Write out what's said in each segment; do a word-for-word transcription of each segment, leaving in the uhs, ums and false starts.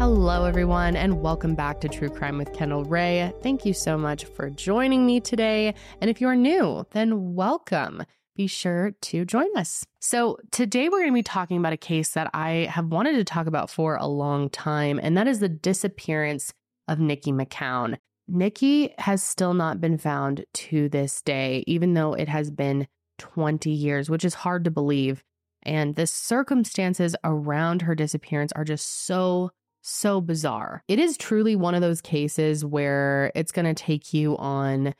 Hello, everyone, and welcome back to True Crime with Kendall Rae. Thank you so much for joining me today. And if you're new, then welcome. Be sure to join us. So today we're going to be talking about a case that I have wanted to talk about for a long time, and that is the disappearance of Nikki McCown. Nikki has still not been found to this day, even though it has been twenty years, which is hard to believe. And the circumstances around her disappearance are just so, so bizarre. It is truly one of those cases where it's going to take you on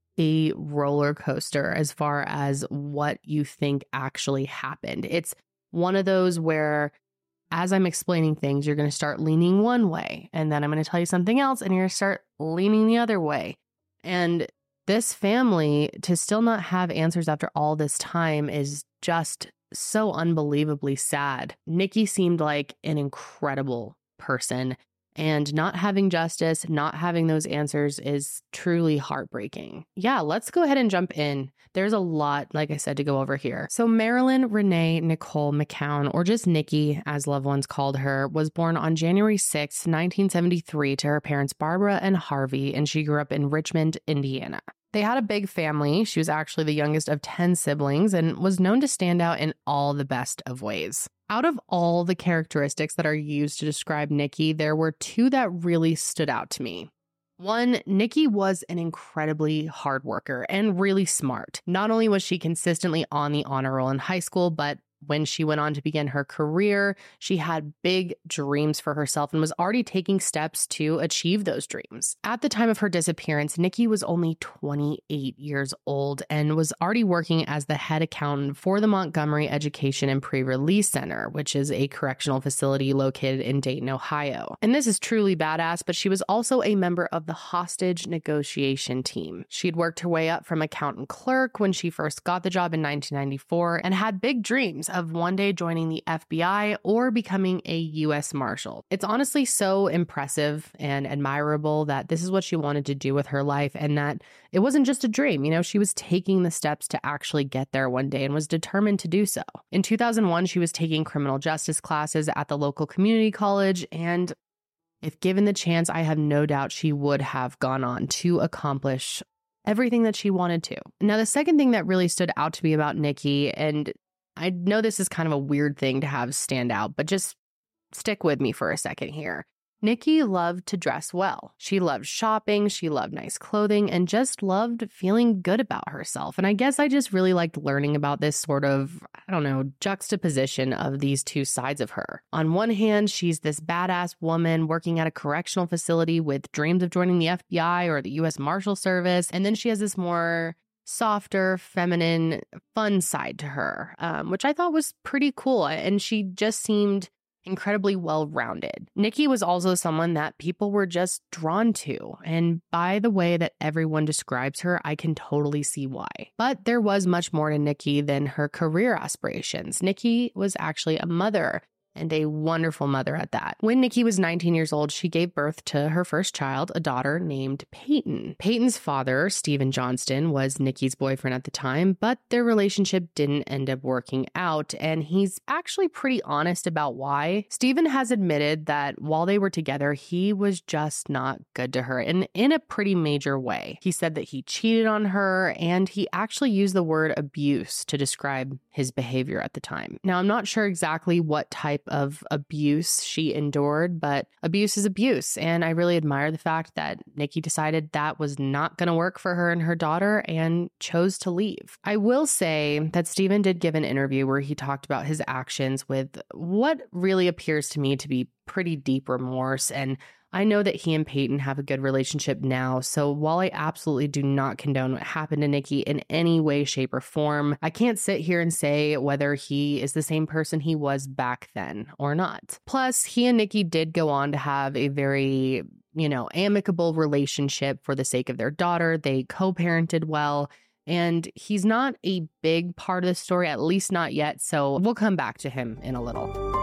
a roller coaster as far as what you think actually happened. It's one of those where, as I'm explaining things, you're going to start leaning one way, and then I'm going to tell you something else, and you're going to start leaning the other way. And this family, to still not have answers after all this time, is just so unbelievably sad. Nikki seemed like an incredible person, and not having justice, not having those answers is truly heartbreaking. Yeah, let's go ahead and jump in. There's a lot, like I said, to go over here. So Marilyn Renee Nicole McCown, or just Nikki, as loved ones called her, was born on January sixth, nineteen seventy-three to her parents Barbara and Harvey, and she grew up in Richmond, Indiana. They had a big family. She was actually the youngest of ten siblings and was known to stand out in all the best of ways. Out of all the characteristics that are used to describe Nikki, there were two that really stood out to me. One, Nikki was an incredibly hard worker and really smart. Not only was she consistently on the honor roll in high school, but when she went on to begin her career, she had big dreams for herself and was already taking steps to achieve those dreams. At the time of her disappearance, Nikki was only twenty-eight years old and was already working as the head accountant for the Montgomery Education and Pre-Release Center, which is a correctional facility located in Dayton, Ohio. And this is truly badass, but she was also a member of the hostage negotiation team. She'd worked her way up from accountant clerk when she first got the job in nineteen ninety-four and had big dreams of one day joining the F B I or becoming a U S Marshal. It's honestly so impressive and admirable that this is what she wanted to do with her life, and that it wasn't just a dream. You know, she was taking the steps to actually get there one day and was determined to do so. In two thousand one, she was taking criminal justice classes at the local community college, and if given the chance, I have no doubt she would have gone on to accomplish everything that she wanted to. Now, the second thing that really stood out to me about Nikki, and I know this is kind of a weird thing to have stand out, but just stick with me for a second here. Nikki loved to dress well. She loved shopping, she loved nice clothing, and just loved feeling good about herself. And I guess I just really liked learning about this sort of, I don't know, juxtaposition of these two sides of her. On one hand, she's this badass woman working at a correctional facility with dreams of joining the F B I or the U S Marshal Service. And then she has this more softer, feminine, fun side to her, um, which I thought was pretty cool. And she just seemed incredibly well-rounded. Nikki was also someone that people were just drawn to. And by the way that everyone describes her, I can totally see why. But there was much more to Nikki than her career aspirations. Nikki was actually a mother, and a wonderful mother at that. When Nikki was nineteen years old, she gave birth to her first child, a daughter named Peyton. Peyton's father, Stephen Johnston, was Nikki's boyfriend at the time, but their relationship didn't end up working out, and he's actually pretty honest about why. Stephen has admitted that while they were together, he was just not good to her, and in a pretty major way. He said that he cheated on her, and he actually used the word abuse to describe his behavior at the time. Now, I'm not sure exactly what type of abuse she endured, but abuse is abuse. And I really admire the fact that Nikki decided that was not going to work for her and her daughter and chose to leave. I will say that Stephen did give an interview where he talked about his actions with what really appears to me to be pretty deep remorse. And I know that he and Peyton have a good relationship now, so while I absolutely do not condone what happened to Nikki in any way, shape, or form, I can't sit here and say whether he is the same person he was back then or not. Plus, he and Nikki did go on to have a very, you know, amicable relationship for the sake of their daughter. They co-parented well, and he's not a big part of the story, at least not yet, so we'll come back to him in a little.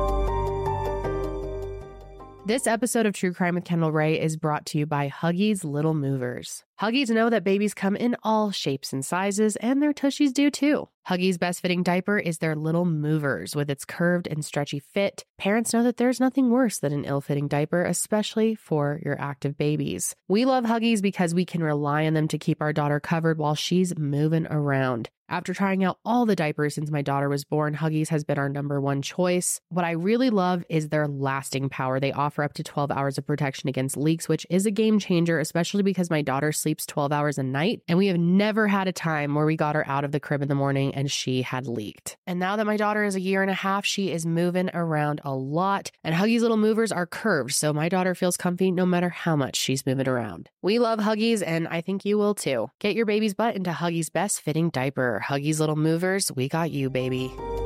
This episode of True Crime with Kendall Rae is brought to you by Huggies Little Movers. Huggies know that babies come in all shapes and sizes, and their tushies do too. Huggies' best fitting diaper is their Little Movers. With its curved and stretchy fit, parents know that there's nothing worse than an ill-fitting diaper, especially for your active babies. We love Huggies because we can rely on them to keep our daughter covered while she's moving around. After trying out all the diapers since my daughter was born, Huggies has been our number one choice. What I really love is their lasting power. They offer up to twelve hours of protection against leaks, which is a game changer, especially because my daughter sleeps twelve hours a night, and we have never had a time where we got her out of the crib in the morning and she had leaked. And now that my daughter is a year and a half, she is moving around a lot, and Huggies Little Movers are curved, so my daughter feels comfy no matter how much she's moving around. We love Huggies, and I think you will too. Get your baby's butt into Huggies' best fitting diaper. Huggies Little Movers, we got you, baby.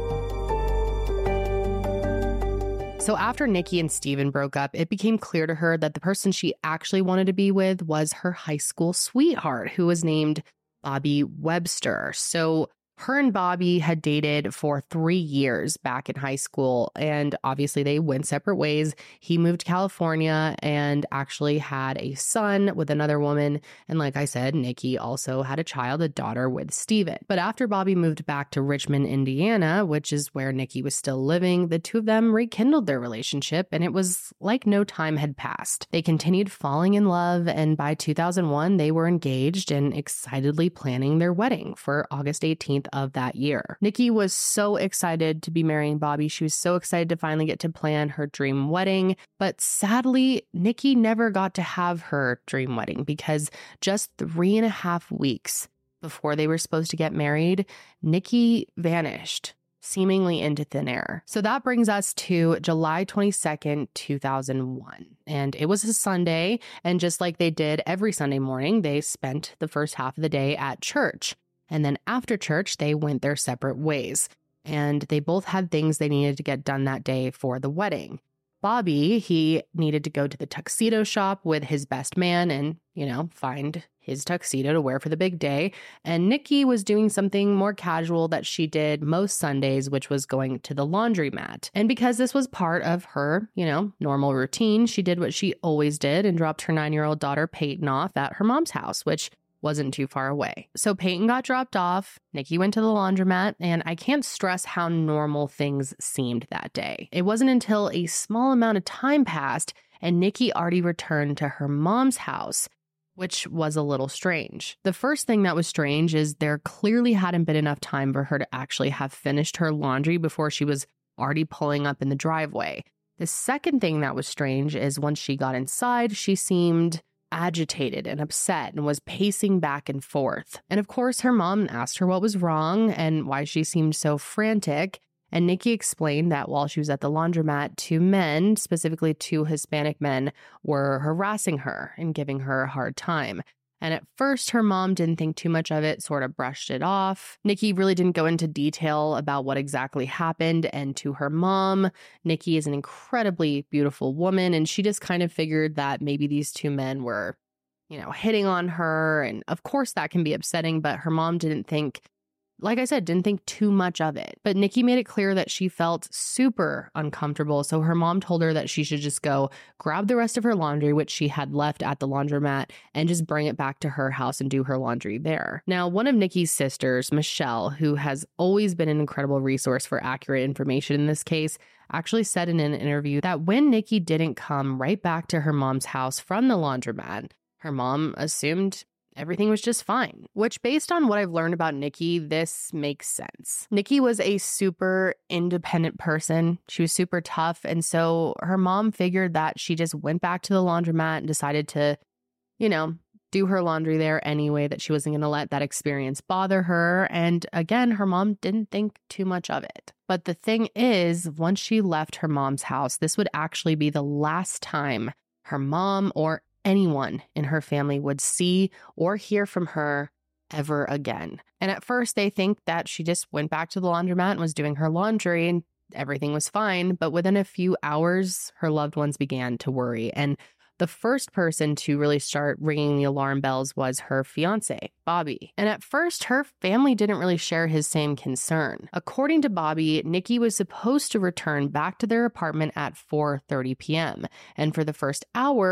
So after Nikki and Steven broke up, it became clear to her that the person she actually wanted to be with was her high school sweetheart, who was named Bobby Webster. So her and Bobby had dated for three years back in high school, and obviously they went separate ways. He moved to California and actually had a son with another woman. And like I said, Nikki also had a child, a daughter with Steven. But after Bobby moved back to Richmond, Indiana, which is where Nikki was still living, the two of them rekindled their relationship, and it was like no time had passed. They continued falling in love, and by two thousand one, they were engaged and excitedly planning their wedding for August eighteenth of that year. Nikki was so excited to be marrying Bobby. She was so excited to finally get to plan her dream wedding. But sadly, Nikki never got to have her dream wedding because just three and a half weeks before they were supposed to get married, Nikki vanished, seemingly into thin air. So that brings us to July twenty-second, two thousand one. And it was a Sunday. And just like they did every Sunday morning, they spent the first half of the day at church. And then after church, they went their separate ways. And they both had things they needed to get done that day for the wedding. Bobby, he needed to go to the tuxedo shop with his best man and, you know, find his tuxedo to wear for the big day. And Nikki was doing something more casual that she did most Sundays, which was going to the laundromat. And because this was part of her, you know, normal routine, she did what she always did and dropped her nine-year-old daughter Peyton off at her mom's house, which wasn't too far away. So Peyton got dropped off, Nikki went to the laundromat, and I can't stress how normal things seemed that day. It wasn't until a small amount of time passed and Nikki already returned to her mom's house, which was a little strange. The first thing that was strange is there clearly hadn't been enough time for her to actually have finished her laundry before she was already pulling up in the driveway. The second thing that was strange is once she got inside, she seemed agitated and upset and was pacing back and forth. And of course, her mom asked her what was wrong and why she seemed so frantic. And Nikki explained that while she was at the laundromat, two men, specifically two Hispanic men, were harassing her and giving her a hard time. And at first, her mom didn't think too much of it, sort of brushed it off. Nikki really didn't go into detail about what exactly happened. And to her mom, Nikki is an incredibly beautiful woman. And she just kind of figured that maybe these two men were, you know, hitting on her. And of course, that can be upsetting. But her mom didn't think, like I said, didn't think too much of it. But Nikki made it clear that she felt super uncomfortable. So her mom told her that she should just go grab the rest of her laundry, which she had left at the laundromat, and just bring it back to her house and do her laundry there. Now, one of Nikki's sisters, Michelle, who has always been an incredible resource for accurate information in this case, actually said in an interview that when Nikki didn't come right back to her mom's house from the laundromat, her mom assumed everything was just fine, which based on what I've learned about Nikki, this makes sense. Nikki was a super independent person. She was super tough. And so her mom figured that she just went back to the laundromat and decided to, you know, do her laundry there anyway, that she wasn't going to let that experience bother her. And again, her mom didn't think too much of it. But the thing is, once she left her mom's house, this would actually be the last time her mom or anyone in her family would see or hear from her ever again. And at first they think that she just went back to the laundromat and was doing her laundry and everything was fine. But within a few hours, her loved ones began to worry. And the first person to really start ringing the alarm bells was her fiance, Bobby. And at first, her family didn't really share his same concern. According to Bobby, Nikki was supposed to return back to their apartment at four thirty p.m. And for the first hour,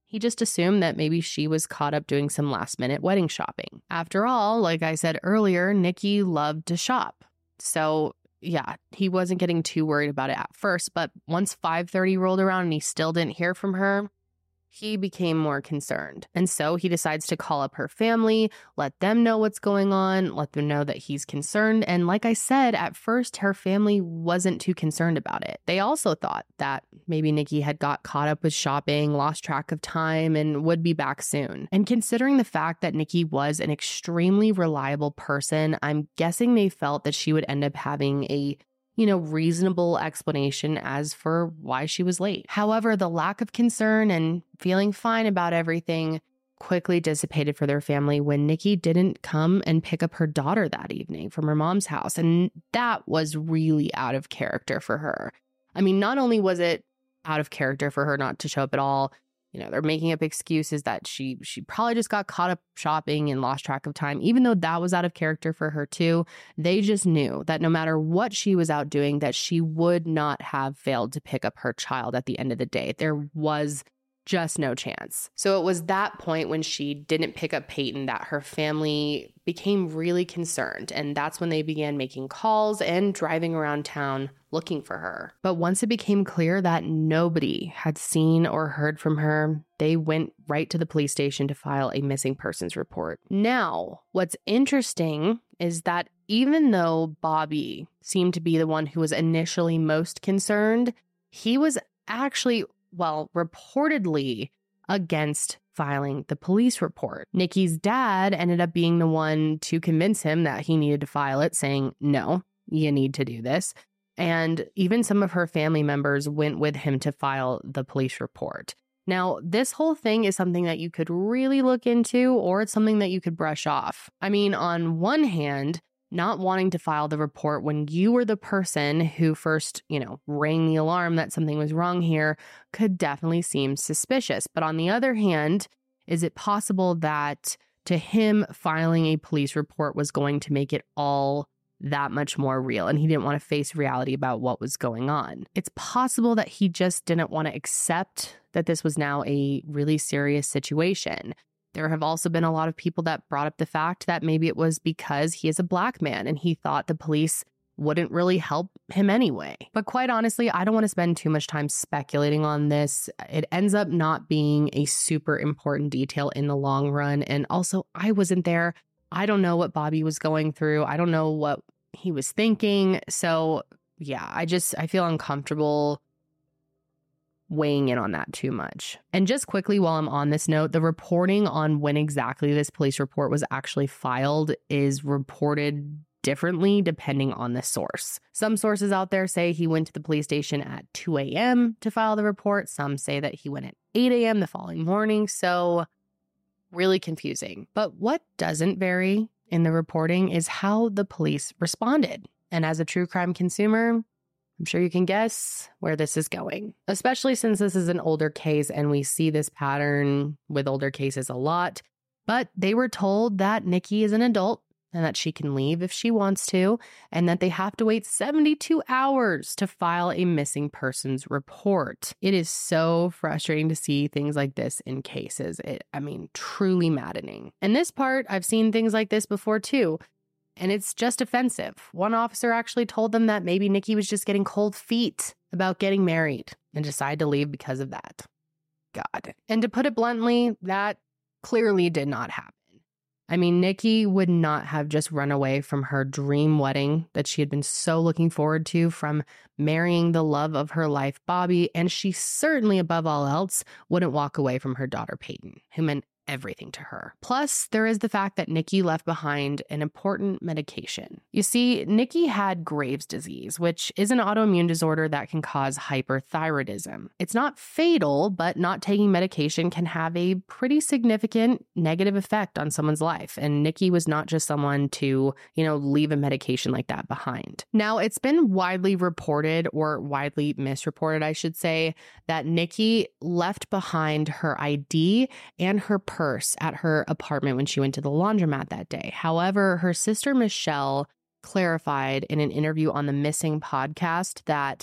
he just assumed that maybe she was caught up doing some last minute wedding shopping. After all, like I said earlier, Nikki loved to shop. So yeah, he wasn't getting too worried about it at first, but once five thirty rolled around and he still didn't hear from her, he became more concerned. And so he decides to call up her family, let them know what's going on, let them know that he's concerned. And like I said, at first, her family wasn't too concerned about it. They also thought that maybe Nikki had got caught up with shopping, lost track of time, and would be back soon. And considering the fact that Nikki was an extremely reliable person, I'm guessing they felt that she would end up having a you know, reasonable explanation as for why she was late. However, the lack of concern and feeling fine about everything quickly dissipated for their family when Nikki didn't come and pick up her daughter that evening from her mom's house. And that was really out of character for her. I mean, not only was it out of character for her not to show up at all, you know, they're making up excuses that she she probably just got caught up shopping and lost track of time. Even though that was out of character for her too, they just knew that no matter what she was out doing, that she would not have failed to pick up her child at the end of the day. There was just no chance. So it was that point when she didn't pick up Peyton that her family became really concerned. And that's when they began making calls and driving around town looking for her. But once it became clear that nobody had seen or heard from her, they went right to the police station to file a missing persons report. Now, what's interesting is that even though Bobby seemed to be the one who was initially most concerned, he was actually well, reportedly against filing the police report. Nikki's dad ended up being the one to convince him that he needed to file it, saying, no, you need to do this. And even some of her family members went with him to file the police report. Now, this whole thing is something that you could really look into, or it's something that you could brush off. I mean, on one hand, not wanting to file the report when you were the person who first, you know, rang the alarm that something was wrong here could definitely seem suspicious. But on the other hand, is it possible that to him, filing a police report was going to make it all that much more real and he didn't want to face reality about what was going on? It's possible that he just didn't want to accept that this was now a really serious situation. There have also been a lot of people that brought up the fact that maybe it was because he is a black man and he thought the police wouldn't really help him anyway. But quite honestly, I don't want to spend too much time speculating on this. It ends up not being a super important detail in the long run. And also, I wasn't there. I don't know what Bobby was going through. I don't know what he was thinking. So yeah, I just, I feel uncomfortable weighing in on that too much. And just quickly while I'm on this note, the reporting on when exactly this police report was actually filed is reported differently depending on the source. Some sources out there say he went to the police station at two a.m. to file the report. Some say that he went at eight a.m. the following morning. So really confusing. But what doesn't vary in the reporting is how the police responded. And as a true crime consumer, I'm sure you can guess where this is going, especially since this is an older case and we see this pattern with older cases a lot. But they were told that Nikki is an adult and that she can leave if she wants to, and that they have to wait seventy-two hours to file a missing persons report. It is so frustrating to see things like this in cases. It, I mean, truly maddening. And this part, I've seen things like this before too. And it's just offensive. One officer actually told them that maybe Nikki was just getting cold feet about getting married and decided to leave because of that. God. And to put it bluntly, that clearly did not happen. I mean, Nikki would not have just run away from her dream wedding that she had been so looking forward to, from marrying the love of her life, Bobby, and she certainly, above all else, wouldn't walk away from her daughter, Peyton, who meant everything to her. Plus, there is the fact that Nikki left behind an important medication. You see, Nikki had Graves' disease, which is an autoimmune disorder that can cause hyperthyroidism. It's not fatal, but not taking medication can have a pretty significant negative effect on someone's life. And Nikki was not just someone to, you know, leave a medication like that behind. Now, it's been widely reported, or widely misreported, I should say, that Nikki left behind her I D and her purse at her apartment when she went to the laundromat that day. However, her sister Michelle clarified in an interview on the Missing podcast that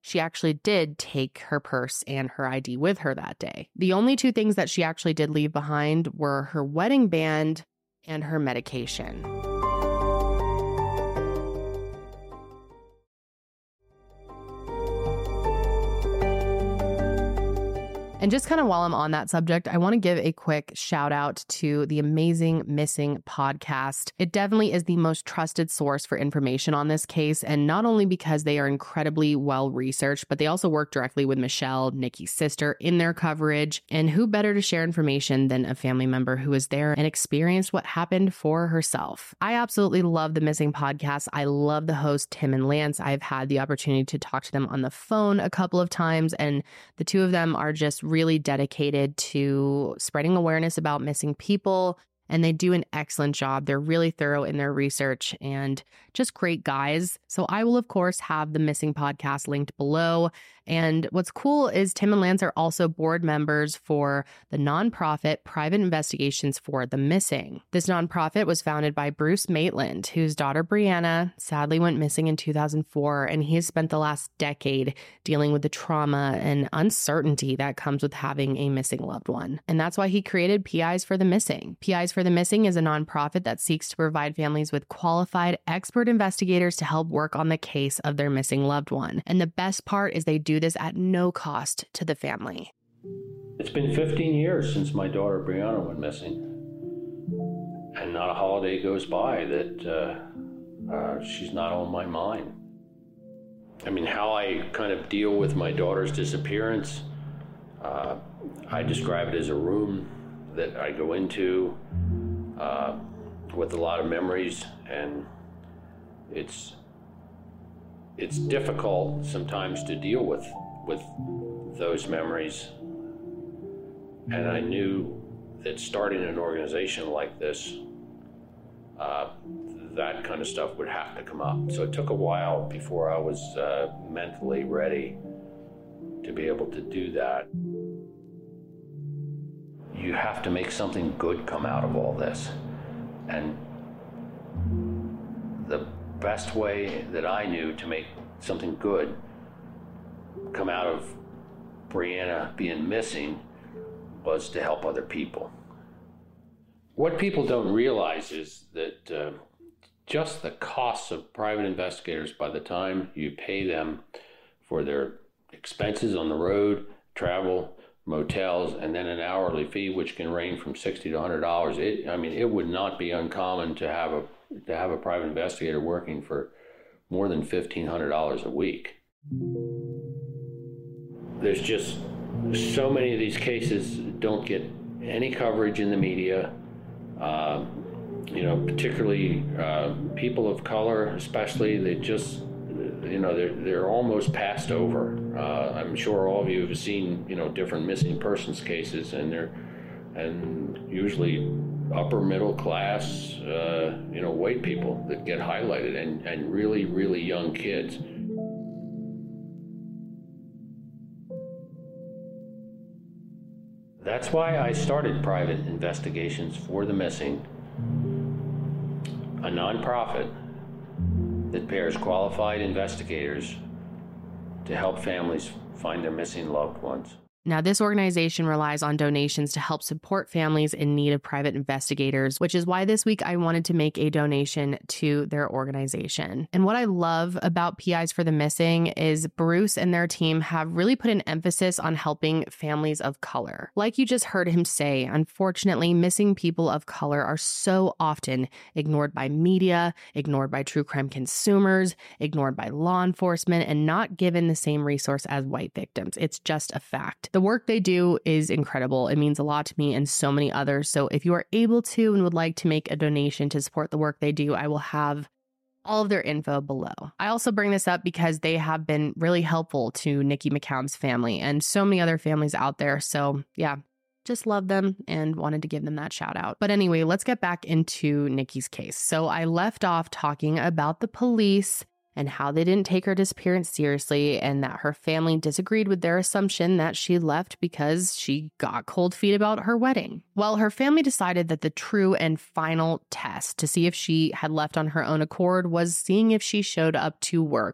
she actually did take her purse and her I D with her that day. The only two things that she actually did leave behind were her wedding band and her medication. And just kind of while I'm on that subject, I want to give a quick shout out to the Amazing Missing podcast. It definitely is the most trusted source for information on this case. And not only because they are incredibly well researched, but they also work directly with Michelle, Nikki's sister, in their coverage. And who better to share information than a family member who was there and experienced what happened for herself? I absolutely love the Missing podcast. I love the host, Tim and Lance. I've had the opportunity to talk to them on the phone a couple of times, and the two of them are just really dedicated to spreading awareness about missing people, and they do an excellent job. They're really thorough in their research and just great guys. So I will, of course, have the Missing podcast linked below. And what's cool is Tim and Lance are also board members for the nonprofit Private Investigations for the Missing. This nonprofit was founded by Bruce Maitland, whose daughter Brianna sadly went missing in two thousand four, and he has spent the last decade dealing with the trauma and uncertainty that comes with having a missing loved one. And that's why he created P Is for the Missing. P Is for the Missing is a nonprofit that seeks to provide families with qualified expert investigators to help work on the case of their missing loved one. And the best part is they do this at no cost to the family. It's been fifteen years since my daughter Brianna went missing, and not a holiday goes by that uh, uh, she's not on my mind. I mean, how I kind of deal with my daughter's disappearance, uh, I describe it as a room that I go into uh, with a lot of memories, and it's it's difficult sometimes to deal with with those memories. And I knew that starting an organization like this, uh, that kind of stuff would have to come up. So it took a while before I was uh, mentally ready to be able to do that. You have to make something good come out of all this. And the best way that I knew to make something good come out of Brianna being missing was to help other people. What people don't realize is that uh, just the costs of private investigators, by the time you pay them for their expenses on the road, travel, motels, and then an hourly fee, which can range from sixty to one hundred dollars. It, I mean, it would not be uncommon to have a to have a private investigator working for more than fifteen hundred dollars a week. There's just so many of these cases don't get any coverage in the media. Uh, you know, particularly uh, people of color, especially, they just, you know, they're they're almost passed over. Uh, I'm sure all of you have seen, you know, different missing persons cases, and they're and usually upper middle class, uh, you know, white people that get highlighted, and and really really young kids. That's why I started Private Investigations for the Missing, a nonprofit that pairs qualified investigators to help families find their missing loved ones. Now, this organization relies on donations to help support families in need of private investigators, which is why this week I wanted to make a donation to their organization. And what I love about P Is for the Missing is Bruce and their team have really put an emphasis on helping families of color. Like you just heard him say, unfortunately, missing people of color are so often ignored by media, ignored by true crime consumers, ignored by law enforcement, and not given the same resource as white victims. It's just a fact. The work they do is incredible. It means a lot to me and so many others. So if you are able to and would like to make a donation to support the work they do, I will have all of their info below. I also bring this up because they have been really helpful to Nikki McCown's family and so many other families out there. So yeah, just love them and wanted to give them that shout out. But anyway, let's get back into Nikki's case. So I left off talking about the police and how they didn't take her disappearance seriously, and that her family disagreed with their assumption that she left because she got cold feet about her wedding. Well, her family decided that the true and final test to see if she had left on her own accord was seeing if she showed up to work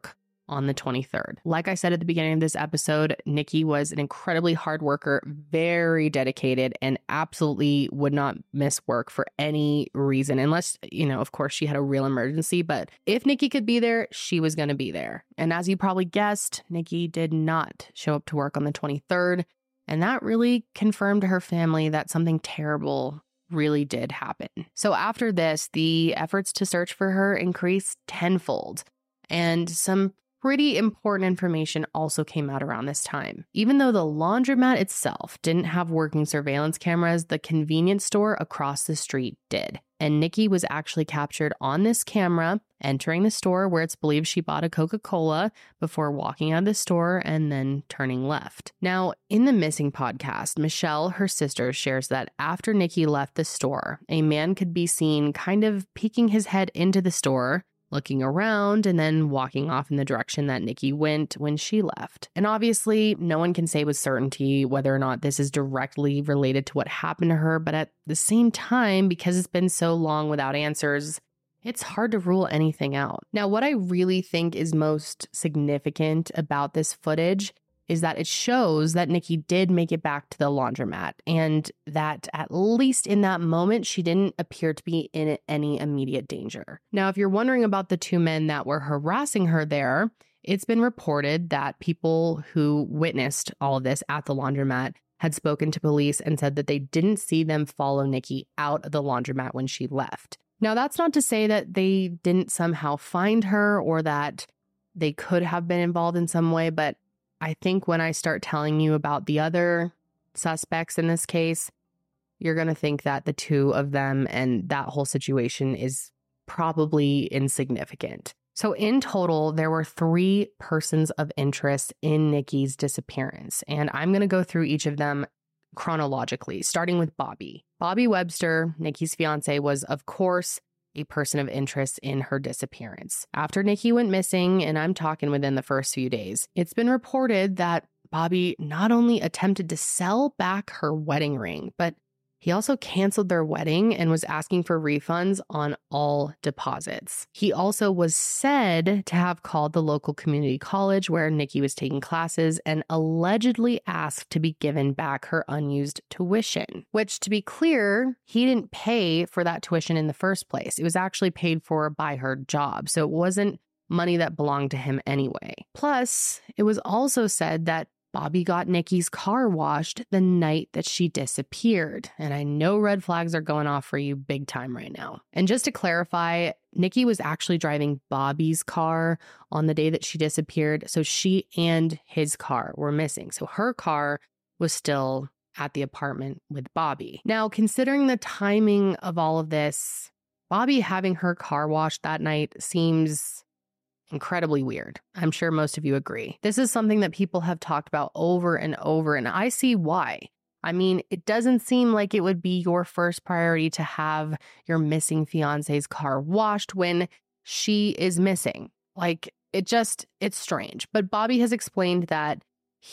on the twenty-third. Like I said at the beginning of this episode, Nikki was an incredibly hard worker, very dedicated, and absolutely would not miss work for any reason, unless, you know, of course, she had a real emergency. But if Nikki could be there, she was going to be there. And as you probably guessed, Nikki did not show up to work on the twenty-third. And that really confirmed to her family that something terrible really did happen. So after this, the efforts to search for her increased tenfold. And some pretty important information also came out around this time. Even though the laundromat itself didn't have working surveillance cameras, the convenience store across the street did. And Nikki was actually captured on this camera entering the store where it's believed she bought a Coca-Cola before walking out of the store and then turning left. Now, in the Missing podcast, Michelle, her sister, shares that after Nikki left the store, a man could be seen kind of peeking his head into the store, looking around, and then walking off in the direction that Nikki went when she left. And obviously, no one can say with certainty whether or not this is directly related to what happened to her, but at the same time, because it's been so long without answers, it's hard to rule anything out. Now, what I really think is most significant about this footage is that it shows that Nikki did make it back to the laundromat, and that at least in that moment, she didn't appear to be in any immediate danger. Now, if you're wondering about the two men that were harassing her there, it's been reported that people who witnessed all of this at the laundromat had spoken to police and said that they didn't see them follow Nikki out of the laundromat when she left. Now, that's not to say that they didn't somehow find her or that they could have been involved in some way, but I think when I start telling you about the other suspects in this case, you're going to think that the two of them and that whole situation is probably insignificant. So in total, there were three persons of interest in Nikki's disappearance, and I'm going to go through each of them chronologically, starting with Bobby. Bobby Webster, Nikki's fiance, was, of course, a person of interest in her disappearance. After Nikki went missing, and I'm talking within the first few days, it's been reported that Bobby not only attempted to sell back her wedding ring, but he also canceled their wedding and was asking for refunds on all deposits. He also was said to have called the local community college where Nikki was taking classes and allegedly asked to be given back her unused tuition, which, to be clear, he didn't pay for that tuition in the first place. It was actually paid for by her job, so it wasn't money that belonged to him anyway. Plus, it was also said that Bobby got Nikki's car washed the night that she disappeared. And I know red flags are going off for you big time right now. And just to clarify, Nikki was actually driving Bobby's car on the day that she disappeared. So she and his car were missing. So her car was still at the apartment with Bobby. Now, considering the timing of all of this, Bobby having her car washed that night seems incredibly weird. I'm sure most of you agree. This is something that people have talked about over and over, and I see why. I mean, it doesn't seem like it would be your first priority to have your missing fiance's car washed when she is missing. Like, it just, it's strange. But Bobby has explained that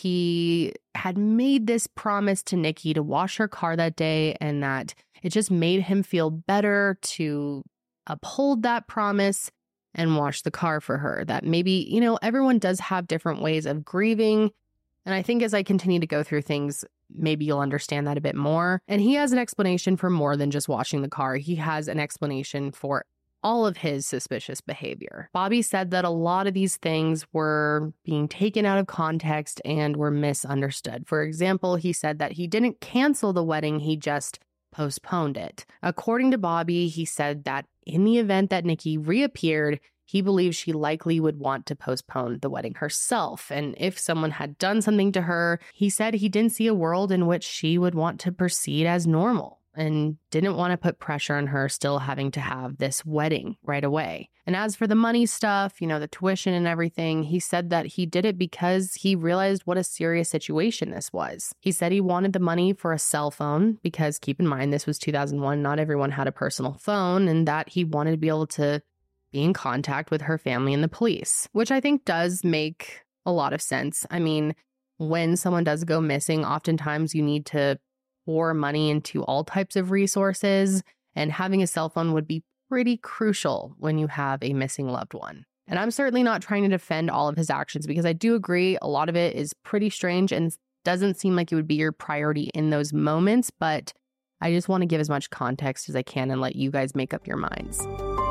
he had made this promise to Nikki to wash her car that day, and that it just made him feel better to uphold that promise and wash the car for her. That maybe, you know, everyone does have different ways of grieving. And I think as I continue to go through things, maybe you'll understand that a bit more. And he has an explanation for more than just washing the car. He has an explanation for all of his suspicious behavior. Bobby said that a lot of these things were being taken out of context and were misunderstood. For example, he said that he didn't cancel the wedding, he just postponed it. According to Bobby, he said that in the event that Nikki reappeared, he believes she likely would want to postpone the wedding herself. And if someone had done something to her, he said he didn't see a world in which she would want to proceed as normal and didn't want to put pressure on her still having to have this wedding right away. And as for the money stuff, you know, the tuition and everything, he said that he did it because he realized what a serious situation this was. He said he wanted the money for a cell phone because, keep in mind, this was two thousand one, not everyone had a personal phone, and that he wanted to be able to be in contact with her family and the police, which I think does make a lot of sense. I mean, when someone does go missing, oftentimes you need to pour money into all types of resources, and having a cell phone would be pretty crucial when you have a missing loved one. And I'm certainly not trying to defend all of his actions because I do agree a lot of it is pretty strange and doesn't seem like it would be your priority in those moments, but I just want to give as much context as I can and let you guys make up your minds.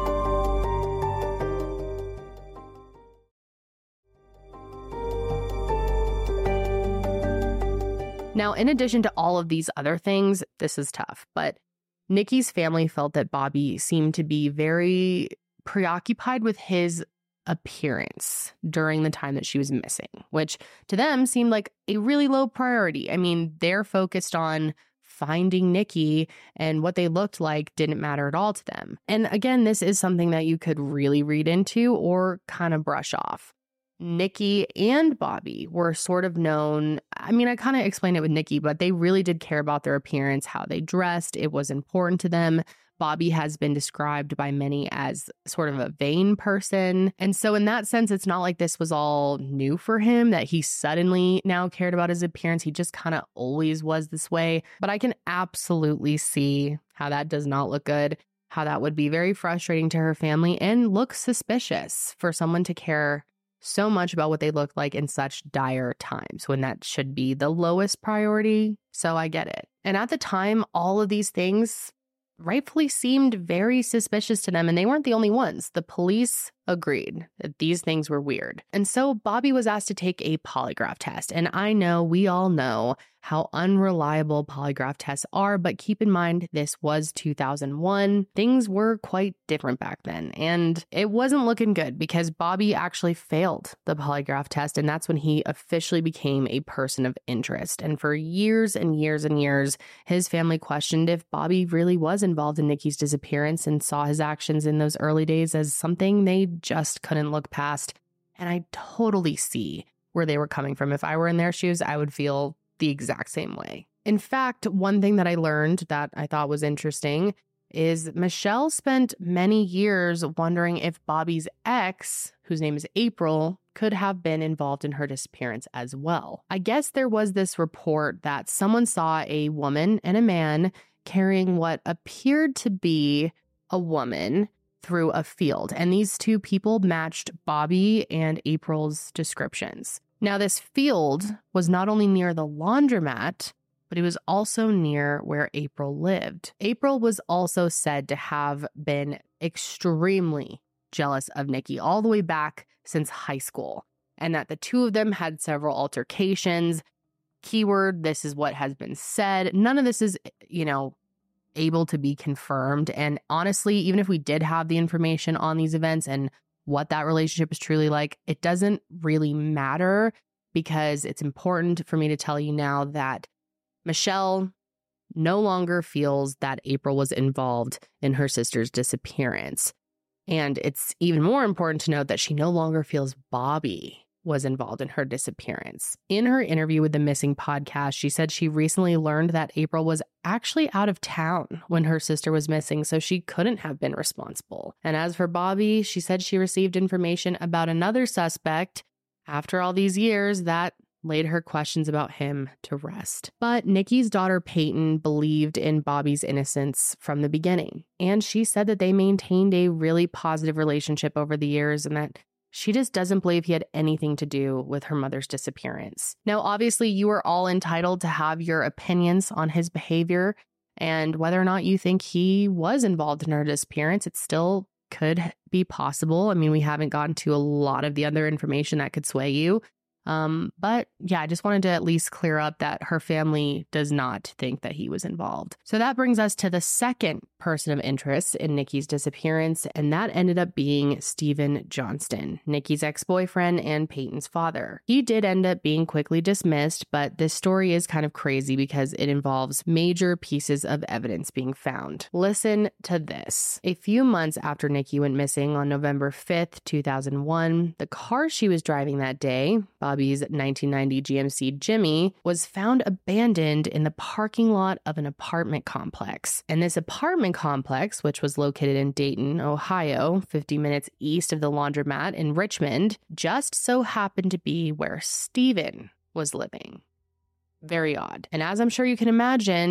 Now, in addition to all of these other things, this is tough, but Nikki's family felt that Bobby seemed to be very preoccupied with his appearance during the time that she was missing, which to them seemed like a really low priority. I mean, they're focused on finding Nikki, and what they looked like didn't matter at all to them. And again, this is something that you could really read into or kind of brush off. Nikki and Bobby were sort of known. I mean, I kind of explained it with Nikki, but they really did care about their appearance, how they dressed. It was important to them. Bobby has been described by many as sort of a vain person. And so in that sense, it's not like this was all new for him, that he suddenly now cared about his appearance. He just kind of always was this way. But I can absolutely see how that does not look good, how that would be very frustrating to her family and look suspicious for someone to care so much about what they look like in such dire times when that should be the lowest priority. So I get it. And at the time, all of these things rightfully seemed very suspicious to them, and they weren't the only ones. The police agreed that these things were weird. And so Bobby was asked to take a polygraph test. And I know, we all know how unreliable polygraph tests are, but keep in mind, this was two thousand one. Things were quite different back then, and it wasn't looking good because Bobby actually failed the polygraph test, and that's when he officially became a person of interest. And for years and years and years, his family questioned if Bobby really was involved in Nikki's disappearance and saw his actions in those early days as something they just couldn't look past. And I totally see where they were coming from. If I were in their shoes, I would feel the exact same way. In fact, one thing that I learned that I thought was interesting is Michelle spent many years wondering if Bobby's ex, whose name is April, could have been involved in her disappearance as well. I guess there was this report that someone saw a woman and a man carrying what appeared to be a woman through a field, and these two people matched Bobby and April's descriptions. Now, this field was not only near the laundromat, but it was also near where April lived. April was also said to have been extremely jealous of Nikki all the way back since high school, and that the two of them had several altercations. Keyword, this is what has been said. None of this is, you know, able to be confirmed. And honestly, even if we did have the information on these events and what that relationship is truly like, it doesn't really matter, because it's important for me to tell you now that Michelle no longer feels that April was involved in her sister's disappearance. And it's even more important to note that she no longer feels Bobby was involved in her disappearance. In her interview with the Missing podcast, she said she recently learned that April was actually out of town when her sister was missing, so she couldn't have been responsible. And as for Bobby, she said she received information about another suspect after all these years that laid her questions about him to rest. But Nikki's daughter Peyton believed in Bobby's innocence from the beginning, and she said that they maintained a really positive relationship over the years and that she just doesn't believe he had anything to do with her mother's disappearance. Now, obviously, you are all entitled to have your opinions on his behavior and whether or not you think he was involved in her disappearance. It still could be possible. I mean, we haven't gotten to a lot of the other information that could sway you. Um, but yeah, I just wanted to at least clear up that her family does not think that he was involved. So that brings us to the second person of interest in Nikki's disappearance, and that ended up being Stephen Johnston, Nikki's ex-boyfriend and Peyton's father. He did end up being quickly dismissed, but this story is kind of crazy because it involves major pieces of evidence being found. Listen to this. A few months after Nikki went missing on November fifth, two thousand one, the car she was driving that day, Bobby's nineteen ninety G M C Jimmy, was found abandoned in the parking lot of an apartment complex. And this apartment complex, which was located in Dayton, Ohio, fifty minutes east of the laundromat in Richmond, just so happened to be where Stephen was living. Very odd. And as I'm sure you can imagine,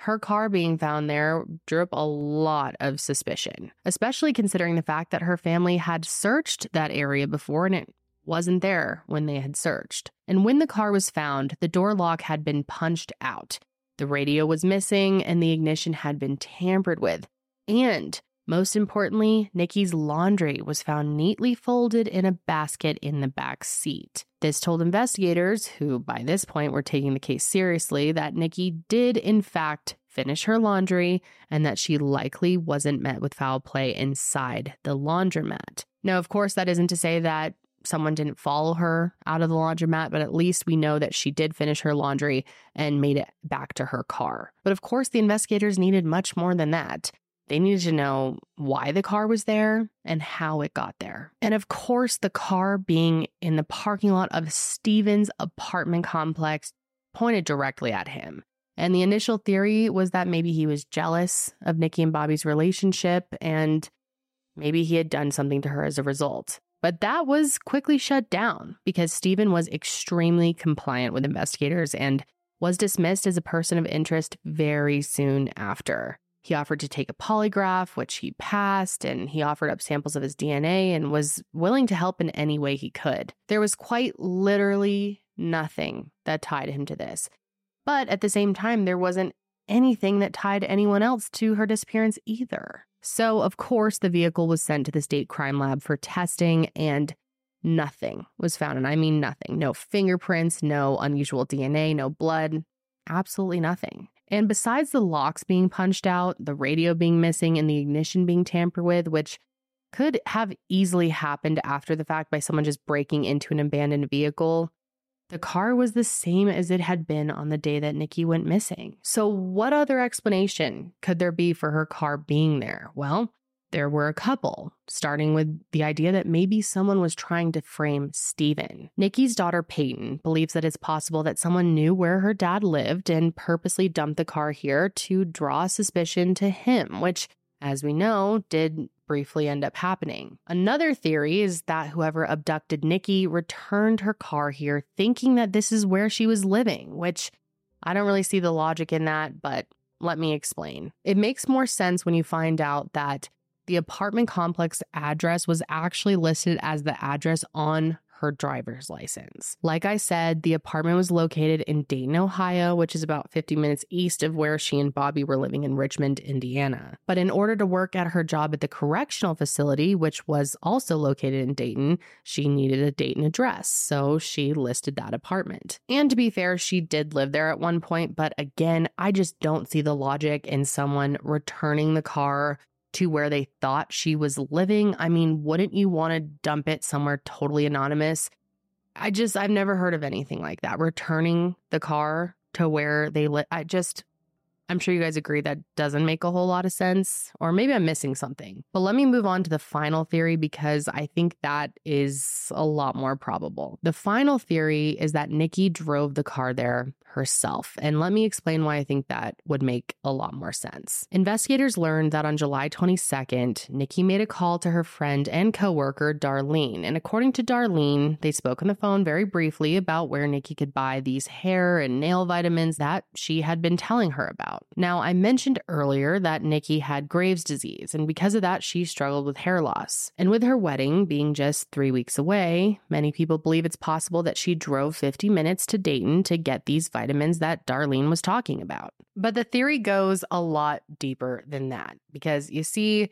her car being found there drew up a lot of suspicion, especially considering the fact that her family had searched that area before and it wasn't there when they had searched. And when the car was found, the door lock had been punched out. The radio was missing and the ignition had been tampered with. And most importantly, Nikki's laundry was found neatly folded in a basket in the back seat. This told investigators, who by this point were taking the case seriously, that Nikki did in fact finish her laundry and that she likely wasn't met with foul play inside the laundromat. Now, of course, that isn't to say that someone didn't follow her out of the laundromat, but at least we know that she did finish her laundry and made it back to her car. But of course, the investigators needed much more than that. They needed to know why the car was there and how it got there. And of course, the car being in the parking lot of Steven's apartment complex pointed directly at him. And the initial theory was that maybe he was jealous of Nikki and Bobby's relationship and maybe he had done something to her as a result. But that was quickly shut down because Steven was extremely compliant with investigators and was dismissed as a person of interest very soon after. He offered to take a polygraph, which he passed, and he offered up samples of his D N A and was willing to help in any way he could. There was quite literally nothing that tied him to this. But at the same time, there wasn't anything that tied anyone else to her disappearance either. So, of course, the vehicle was sent to the state crime lab for testing, and nothing was found. And I mean nothing. No fingerprints, no unusual D N A, no blood, absolutely nothing. And besides the locks being punched out, the radio being missing, and the ignition being tampered with, which could have easily happened after the fact by someone just breaking into an abandoned vehicle, the car was the same as it had been on the day that Nikki went missing. So what other explanation could there be for her car being there? Well, there were a couple, starting with the idea that maybe someone was trying to frame Steven. Nikki's daughter Peyton believes that it's possible that someone knew where her dad lived and purposely dumped the car here to draw suspicion to him, which, as we know, did briefly end up happening. Another theory is that whoever abducted Nikki returned her car here thinking that this is where she was living, which I don't really see the logic in that, but let me explain. It makes more sense when you find out that the apartment complex address was actually listed as the address on her driver's license. Like I said, the apartment was located in Dayton, Ohio, which is about fifty minutes east of where she and Bobby were living in Richmond, Indiana. But in order to work at her job at the correctional facility, which was also located in Dayton, she needed a Dayton address, so she listed that apartment. And to be fair, she did live there at one point, but again, I just don't see the logic in someone returning the car to where they thought she was living. I mean, wouldn't you want to dump it somewhere totally anonymous? I just, I've never heard of anything like that. Returning the car to where they live. I just, I'm sure you guys agree that doesn't make a whole lot of sense, or maybe I'm missing something. But let me move on to the final theory because I think that is a lot more probable. The final theory is that Nikki drove the car there herself. And let me explain why I think that would make a lot more sense. Investigators learned that on July twenty-second, Nikki made a call to her friend and coworker, Darlene. And according to Darlene, they spoke on the phone very briefly about where Nikki could buy these hair and nail vitamins that she had been telling her about. Now, I mentioned earlier that Nikki had Graves' disease, and because of that, she struggled with hair loss. And with her wedding being just three weeks away, many people believe it's possible that she drove fifty minutes to Dayton to get these vitamins vitamins that Darlene was talking about. But the theory goes a lot deeper than that because you see,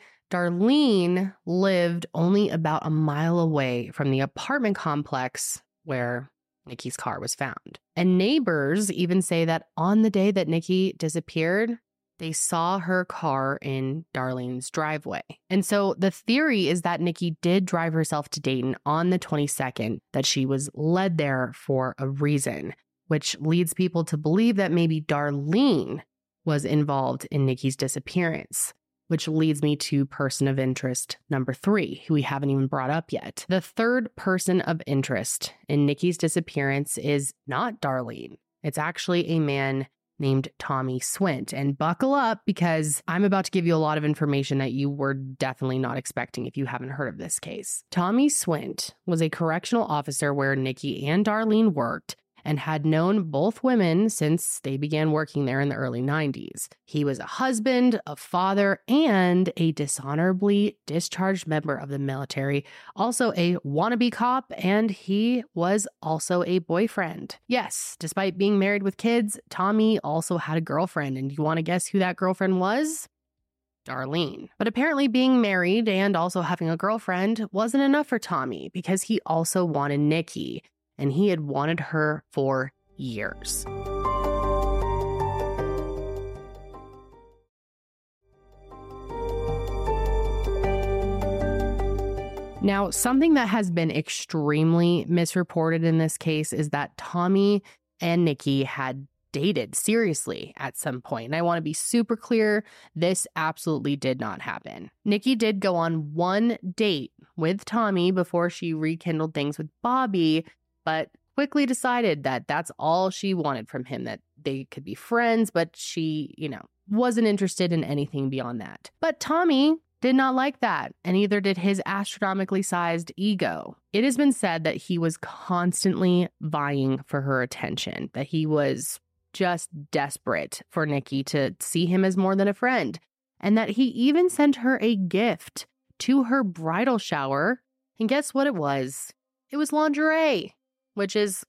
Darlene lived only about a mile away from the apartment complex where Nikki's car was found. And neighbors even say that on the day that Nikki disappeared, they saw her car in Darlene's driveway. And so the theory is that Nikki did drive herself to Dayton on the twenty-second, that she was led there for a reason, which leads people to believe that maybe Darlene was involved in Nikki's disappearance, which leads me to person of interest number three, who we haven't even brought up yet. The third person of interest in Nikki's disappearance is not Darlene. It's actually a man named Tommy Swint. And buckle up because I'm about to give you a lot of information that you were definitely not expecting if you haven't heard of this case. Tommy Swint was a correctional officer where Nikki and Darlene worked, and had known both women since they began working there in the early nineties. He was a husband, a father, and a dishonorably discharged member of the military, also a wannabe cop, and he was also a boyfriend. Yes, despite being married with kids, Tommy also had a girlfriend, and you want to guess who that girlfriend was? Darlene. But apparently being married and also having a girlfriend wasn't enough for Tommy because he also wanted Nikki, and he had wanted her for years. Now, something that has been extremely misreported in this case is that Tommy and Nikki had dated seriously at some point. And I want to be super clear, this absolutely did not happen. Nikki did go on one date with Tommy before she rekindled things with Bobby, but quickly decided that that's all she wanted from him, that they could be friends, but she, you know, wasn't interested in anything beyond that. But Tommy did not like that, and neither did his astronomically sized ego. It has been said that he was constantly vying for her attention, that he was just desperate for Nikki to see him as more than a friend, and that he even sent her a gift to her bridal shower. And guess what it was? It was lingerie, which is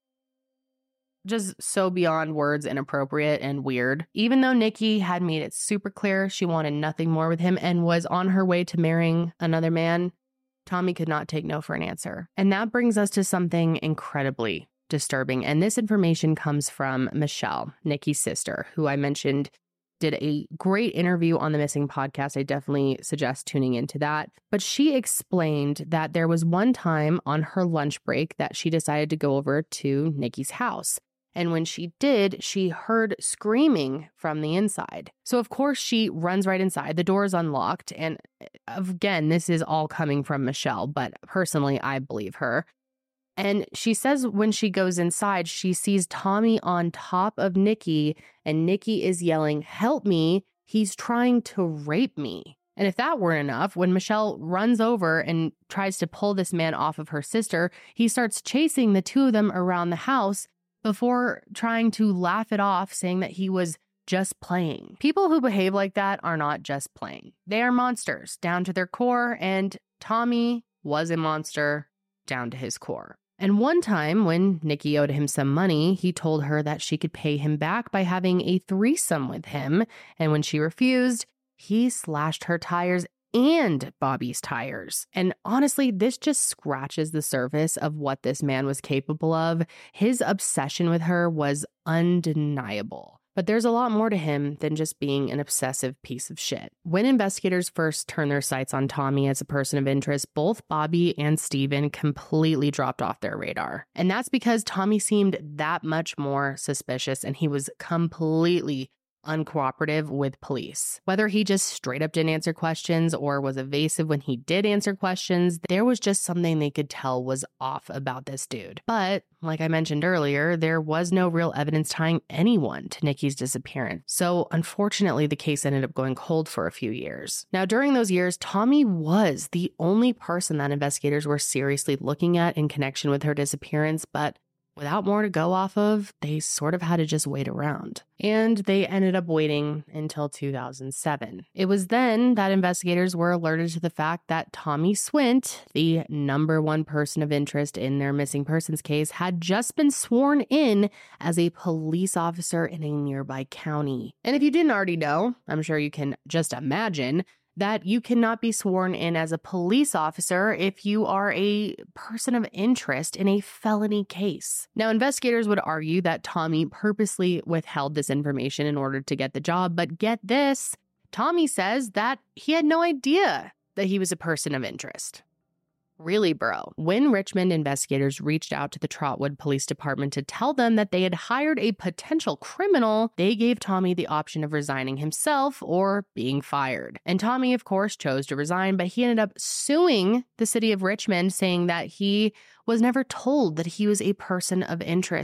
just so beyond words inappropriate and weird. Even though Nikki had made it super clear she wanted nothing more with him and was on her way to marrying another man, Tommy could not take no for an answer. And that brings us to something incredibly disturbing. And this information comes from Michelle, Nikki's sister, who I mentioned did a great interview on the Missing podcast. I definitely suggest tuning into that. But she explained that there was one time on her lunch break that she decided to go over to Nikki's house. And when she did, she heard screaming from the inside. So of course she runs right inside. The door is unlocked. And again, this is all coming from Michelle, but personally, I believe her. And she says when she goes inside, she sees Tommy on top of Nikki, and Nikki is yelling, "Help me, he's trying to rape me." And if that weren't enough, when Michelle runs over and tries to pull this man off of her sister, he starts chasing the two of them around the house before trying to laugh it off, saying that he was just playing. People who behave like that are not just playing. They are monsters down to their core, and Tommy was a monster down to his core. And one time when Nikki owed him some money, he told her that she could pay him back by having a threesome with him. And when she refused, he slashed her tires and Bobby's tires. And honestly, this just scratches the surface of what this man was capable of. His obsession with her was undeniable. But there's a lot more to him than just being an obsessive piece of shit. When investigators first turned their sights on Tommy as a person of interest, both Bobby and Steven completely dropped off their radar. And that's because Tommy seemed that much more suspicious, and he was completely uncooperative with police. Whether he just straight up didn't answer questions or was evasive when he did answer questions, there was just something they could tell was off about this dude. But like I mentioned earlier, there was no real evidence tying anyone to Nikki's disappearance. So unfortunately, the case ended up going cold for a few years. Now, during those years, Tommy was the only person that investigators were seriously looking at in connection with her disappearance, but without more to go off of, they sort of had to just wait around. And they ended up waiting until two thousand seven. It was then that investigators were alerted to the fact that Tommy Swint, the number one person of interest in their missing persons case, had just been sworn in as a police officer in a nearby county. And if you didn't already know, I'm sure you can just imagine that you cannot be sworn in as a police officer if you are a person of interest in a felony case. Now, investigators would argue that Tommy purposely withheld this information in order to get the job, but get this, Tommy says that he had no idea that he was a person of interest. Really, bro? When Richmond investigators reached out to the Trotwood Police Department to tell them that they had hired a potential criminal, they gave Tommy the option of resigning himself or being fired. And Tommy, of course, chose to resign, but he ended up suing the city of Richmond, saying that he was never told that he was a person of interest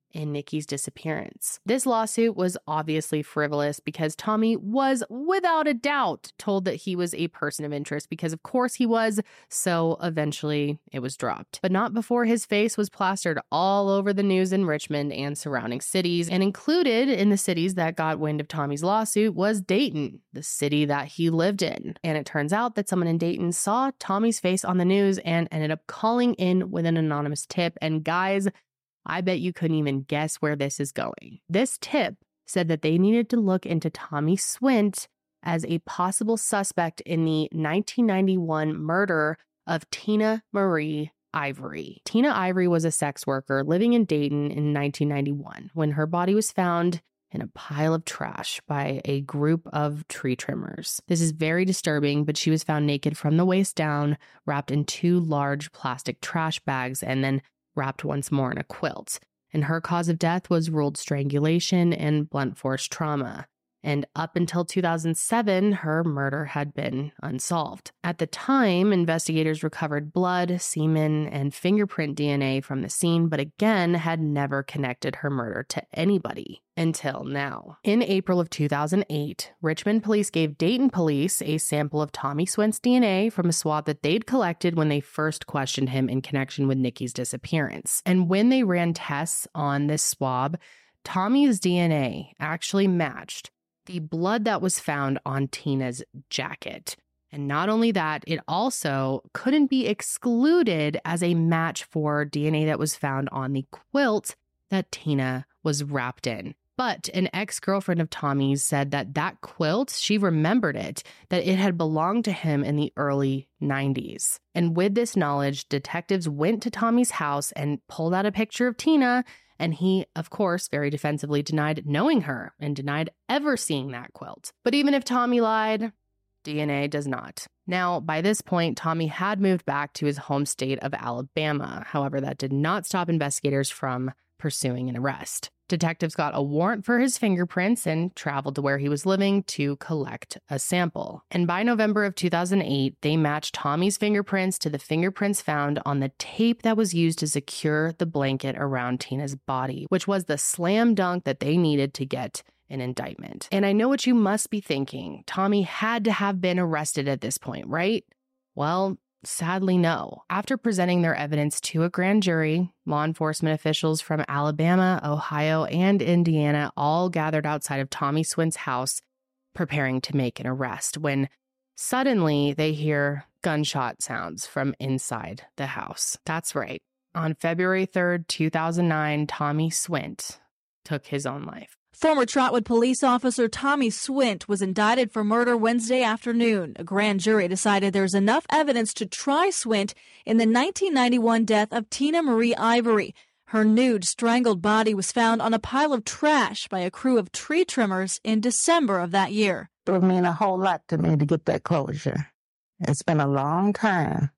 in Nikki's disappearance. This lawsuit was obviously frivolous because Tommy was without a doubt told that he was a person of interest because of course he was, so eventually it was dropped. But not before his face was plastered all over the news in Richmond and surrounding cities, and included in the cities that got wind of Tommy's lawsuit was Dayton, the city that he lived in. And it turns out that someone in Dayton saw Tommy's face on the news and ended up calling in with an anonymous tip, and guys, I bet you couldn't even guess where this is going. This tip said that they needed to look into Tommy Swint as a possible suspect in the nineteen ninety-one murder of Tina Marie Ivory. Tina Ivory was a sex worker living in Dayton in nineteen ninety-one when her body was found in a pile of trash by a group of tree trimmers. This is very disturbing, but she was found naked from the waist down, wrapped in two large plastic trash bags, and then wrapped once more in a quilt. And her cause of death was ruled strangulation and blunt force trauma. And up until two thousand seven, her murder had been unsolved. At the time, investigators recovered blood, semen, and fingerprint D N A from the scene, but again had never connected her murder to anybody until now. In April of two thousand eight, Richmond police gave Dayton police a sample of Tommy Swint's D N A from a swab that they'd collected when they first questioned him in connection with Nikki's disappearance. And when they ran tests on this swab, Tommy's D N A actually matched the blood that was found on Tina's jacket. And not only that, it also couldn't be excluded as a match for D N A that was found on the quilt that Tina was wrapped in. But an ex-girlfriend of Tommy's said that that quilt, she remembered it, that it had belonged to him in the early nineties. And with this knowledge, detectives went to Tommy's house and pulled out a picture of Tina. And he, of course, very defensively denied knowing her and denied ever seeing that quilt. But even if Tommy lied, D N A does not. Now, by this point, Tommy had moved back to his home state of Alabama. However, that did not stop investigators from pursuing an arrest. Detectives got a warrant for his fingerprints and traveled to where he was living to collect a sample. And by November of two thousand eight, they matched Tommy's fingerprints to the fingerprints found on the tape that was used to secure the blanket around Tina's body, which was the slam dunk that they needed to get an indictment. And I know what you must be thinking. Tommy had to have been arrested at this point, right? Well, sadly, no. After presenting their evidence to a grand jury, law enforcement officials from Alabama, Ohio, and Indiana all gathered outside of Tommy Swint's house preparing to make an arrest when suddenly they hear gunshot sounds from inside the house. That's right. On February third, two thousand nine, Tommy Swint took his own life. Former Trotwood police officer Tommy Swint was indicted for murder Wednesday afternoon. A grand jury decided there's enough evidence to try Swint in the nineteen ninety-one death of Tina Marie Ivory. Her nude, strangled body was found on a pile of trash by a crew of tree trimmers in December of that year. It would mean a whole lot to me to get that closure. It's been a long time,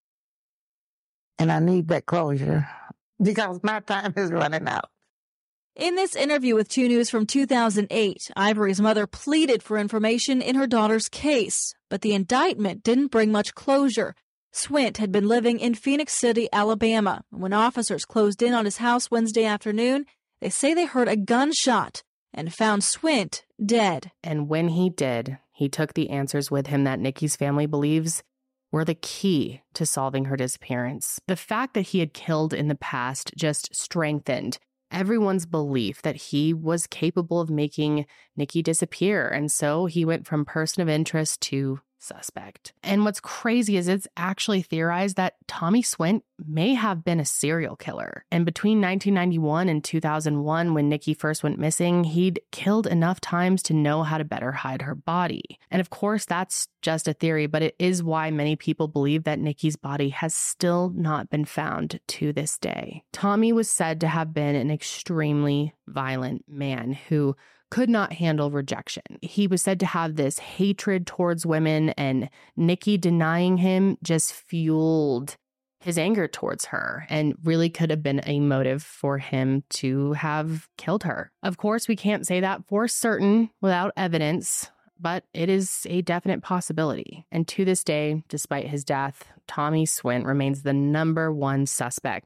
and I need that closure because my time is running out. In this interview with two News from two thousand eight, Ivory's mother pleaded for information in her daughter's case, but the indictment didn't bring much closure. Swint had been living in Phoenix City, Alabama. When officers closed in on his house Wednesday afternoon, they say they heard a gunshot and found Swint dead. And when he did, he took the answers with him that Nikki's family believes were the key to solving her disappearance. The fact that he had killed in the past just strengthened everyone's belief that he was capable of making Nikki disappear. And so he went from person of interest to suspect. And what's crazy is it's actually theorized that Tommy Swint may have been a serial killer. And between nineteen ninety-one and two thousand one, when Nikki first went missing, he'd killed enough times to know how to better hide her body. And of course, that's just a theory, but it is why many people believe that Nikki's body has still not been found to this day. Tommy was said to have been an extremely violent man who could not handle rejection. He was said to have this hatred towards women, and Nikki denying him just fueled his anger towards her and really could have been a motive for him to have killed her. Of course, we can't say that for certain without evidence, but it is a definite possibility. And to this day, despite his death, Tommy Swint remains the number one suspect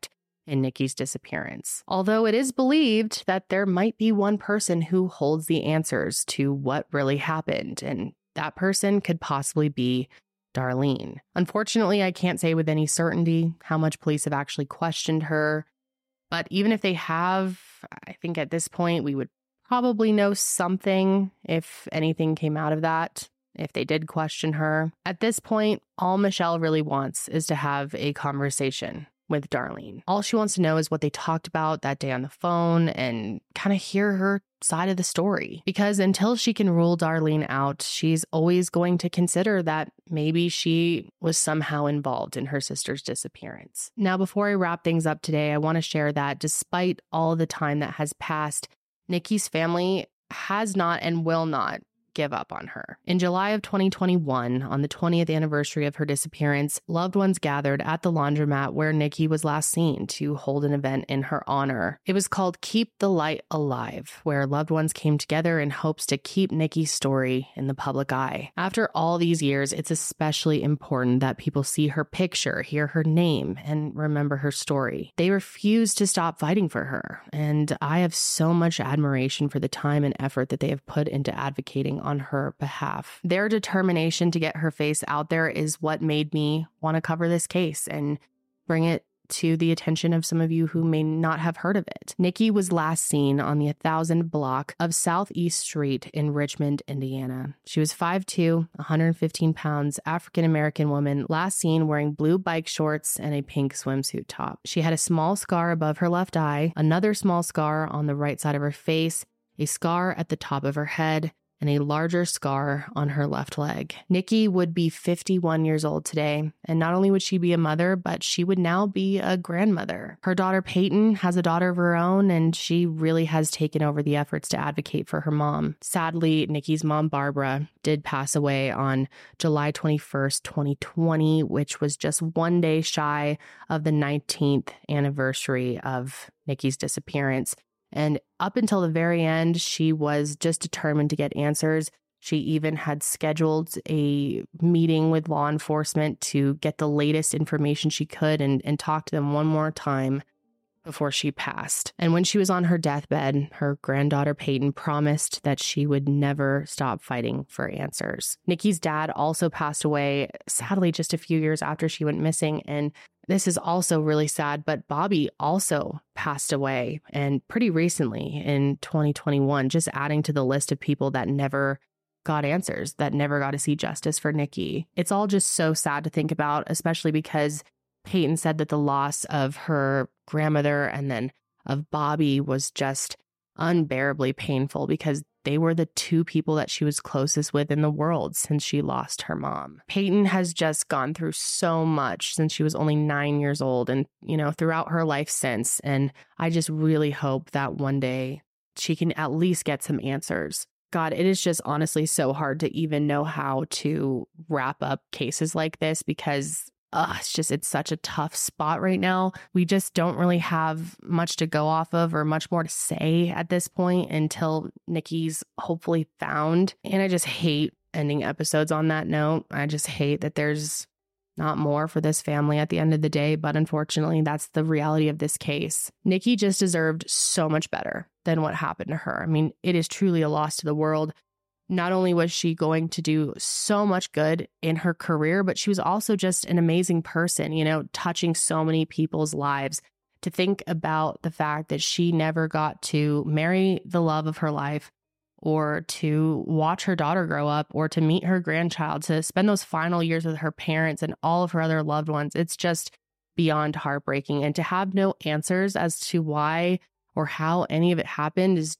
in Nikki's disappearance. Although it is believed that there might be one person who holds the answers to what really happened, and that person could possibly be Darlene. Unfortunately, I can't say with any certainty how much police have actually questioned her, but even if they have, I think at this point we would probably know something if anything came out of that, if they did question her. At this point, all Michelle really wants is to have a conversation with Darlene. All she wants to know is what they talked about that day on the phone and kind of hear her side of the story. Because until she can rule Darlene out, she's always going to consider that maybe she was somehow involved in her sister's disappearance. Now, before I wrap things up today, I want to share that despite all the time that has passed, Nikki's family has not and will not give up on her. In July of twenty twenty-one, on the twentieth anniversary of her disappearance, loved ones gathered at the laundromat where Nikki was last seen to hold an event in her honor. It was called Keep the Light Alive, where loved ones came together in hopes to keep Nikki's story in the public eye. After all these years, it's especially important that people see her picture, hear her name, and remember her story. They refuse to stop fighting for her, and I have so much admiration for the time and effort that they have put into advocating on her behalf. Their determination to get her face out there is what made me want to cover this case and bring it to the attention of some of you who may not have heard of it. Nikki was last seen on the one thousand block of Southeast Street in Richmond, Indiana. She was five foot two, one hundred fifteen pounds, African-American woman, last seen wearing blue bike shorts and a pink swimsuit top. She had a small scar above her left eye, another small scar on the right side of her face, a scar at the top of her head, and a larger scar on her left leg. Nikki would be fifty-one years old today, and not only would she be a mother, but she would now be a grandmother. Her daughter Peyton has a daughter of her own, and she really has taken over the efforts to advocate for her mom. Sadly, Nikki's mom, Barbara, did pass away on July twenty-first, twenty twenty, which was just one day shy of the nineteenth anniversary of Nikki's disappearance. And up until the very end, she was just determined to get answers. She even had scheduled a meeting with law enforcement to get the latest information she could and, and talk to them one more time before she passed. And when she was on her deathbed, her granddaughter Peyton promised that she would never stop fighting for answers. Nikki's dad also passed away, sadly, just a few years after she went missing. And this is also really sad, but Bobby also passed away, and pretty recently in twenty twenty-one, just adding to the list of people that never got answers, that never got to see justice for Nikki. It's all just so sad to think about, especially because Peyton said that the loss of her grandmother and then of Bobby was just unbearably painful because they were the two people that she was closest with in the world since she lost her mom. Peyton has just gone through so much since she was only nine years old and, you know, throughout her life since. And I just really hope that one day she can at least get some answers. God, it is just honestly so hard to even know how to wrap up cases like this because Uh, it's just, it's such a tough spot right now. We just don't really have much to go off of or much more to say at this point until Nikki's hopefully found. And I just hate ending episodes on that note. I just hate that there's not more for this family at the end of the day. But unfortunately, that's the reality of this case. Nikki just deserved so much better than what happened to her. I mean, it is truly a loss to the world. Not only was she going to do so much good in her career, but she was also just an amazing person, you know, touching so many people's lives. To think about the fact that she never got to marry the love of her life or to watch her daughter grow up or to meet her grandchild, to spend those final years with her parents and all of her other loved ones. It's just beyond heartbreaking. And to have no answers as to why or how any of it happened is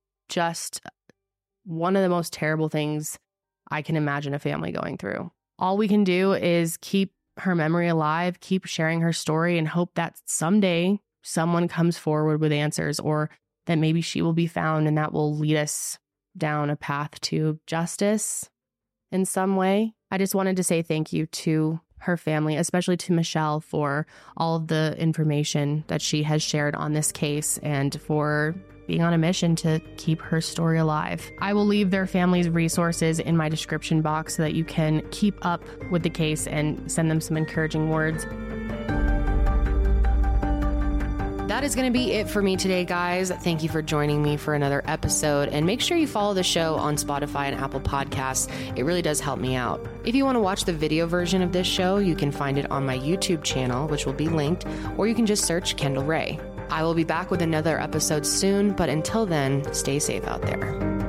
just one of the most terrible things I can imagine a family going through. All we can do is keep her memory alive, keep sharing her story, and hope that someday someone comes forward with answers, or that maybe she will be found and that will lead us down a path to justice in some way. I just wanted to say thank you to her family, especially to Michelle, for all of the information that she has shared on this case and for being on a mission to keep her story alive. I will leave their family's resources in my description box so that you can keep up with the case and send them some encouraging words. That is going to be it for me today, guys. Thank you for joining me for another episode. And make sure you follow the show on Spotify and Apple Podcasts. It really does help me out. If you want to watch the video version of this show, you can find it on my YouTube channel, which will be linked, or you can just search Kendall Rae. I will be back with another episode soon, but until then, stay safe out there.